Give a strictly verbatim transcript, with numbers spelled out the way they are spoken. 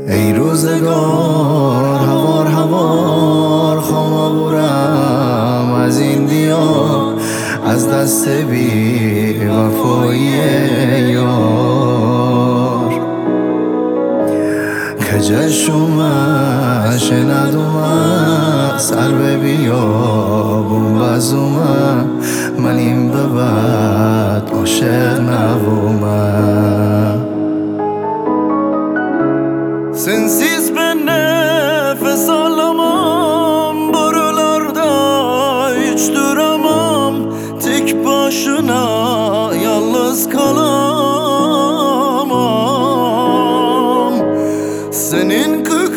ای روزگار هوار هوار خامابورم از این دیار، از دست بی وفایی یار. کجش اومد شندومد سر به بیابون بزومد، من این به بعد عاشق نبومد. Sensiz ben nefes alamam, buralarda hiç duramam. Tek başına yalnız kalamam. Senin kırk